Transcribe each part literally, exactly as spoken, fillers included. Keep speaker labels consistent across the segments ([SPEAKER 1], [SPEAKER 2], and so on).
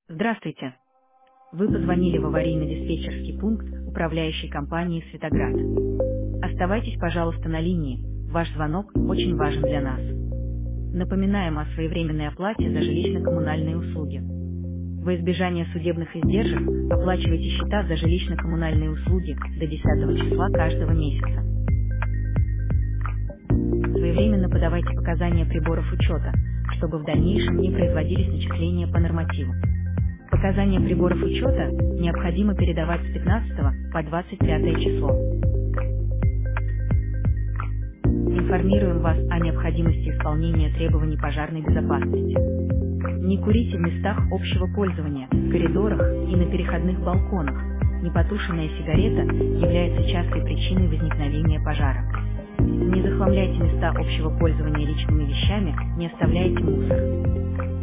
[SPEAKER 1] Здравствуйте. Вы позвонили в аварийно-диспетчерский пункт управляющей компании «Светоград». Оставайтесь, пожалуйста, на линии. Ваш звонок очень важен для нас. Напоминаем о своевременной оплате за жилищно-коммунальные услуги. Во избежание судебных издержек оплачивайте счета за жилищно-коммунальные услуги до десятого числа каждого месяца. Своевременно подавайте показания приборов учета, чтобы в дальнейшем не производились начисления по нормативу. Показания приборов учета необходимо передавать с пятнадцатого по двадцать пятое число. Информируем вас о необходимости исполнения требований пожарной безопасности. Не курите в местах общего пользования, в коридорах и на переходных балконах. Непотушенная сигарета является частой причиной возникновения пожара. Не захламляйте места общего пользования личными вещами, не оставляйте мусор.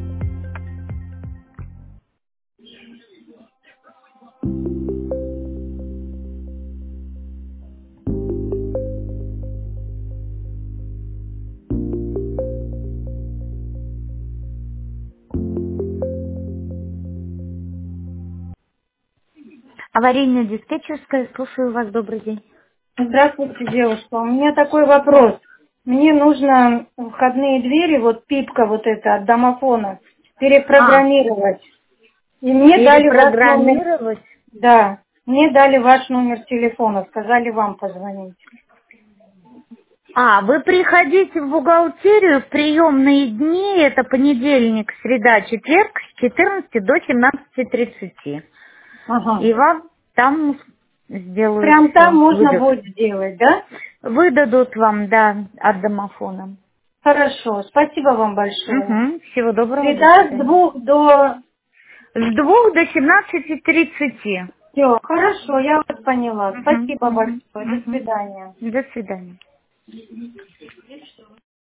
[SPEAKER 2] Аварийная диспетчерская, слушаю вас, добрый день.
[SPEAKER 3] Здравствуйте, девушка. У меня такой вопрос. Мне нужно входные двери, вот пипка вот эта от домофона,
[SPEAKER 2] А,
[SPEAKER 3] перепрограммировать. И мне дали ваш номер.
[SPEAKER 2] перепрограммировать?
[SPEAKER 3] Да, мне дали ваш номер телефона, сказали вам позвонить.
[SPEAKER 2] А, вы приходите в бухгалтерию в приемные дни, это понедельник, среда, четверг, с четырнадцати до семнадцати тридцати.
[SPEAKER 3] Ага.
[SPEAKER 2] И вам там сделают
[SPEAKER 3] Прям
[SPEAKER 2] всё,
[SPEAKER 3] там можно
[SPEAKER 2] выдадут.
[SPEAKER 3] будет сделать, да?
[SPEAKER 2] Выдадут вам, да, от домофона.
[SPEAKER 3] Хорошо, спасибо вам большое.
[SPEAKER 2] Угу, всего доброго, до
[SPEAKER 3] Среда с
[SPEAKER 2] свидания.
[SPEAKER 3] двух до...
[SPEAKER 2] С двух до семнадцати тридцати.
[SPEAKER 3] Все, хорошо, я вас поняла.
[SPEAKER 2] Угу,
[SPEAKER 3] Спасибо
[SPEAKER 2] угу,
[SPEAKER 3] большое. До
[SPEAKER 2] угу.
[SPEAKER 3] свидания.
[SPEAKER 2] До свидания.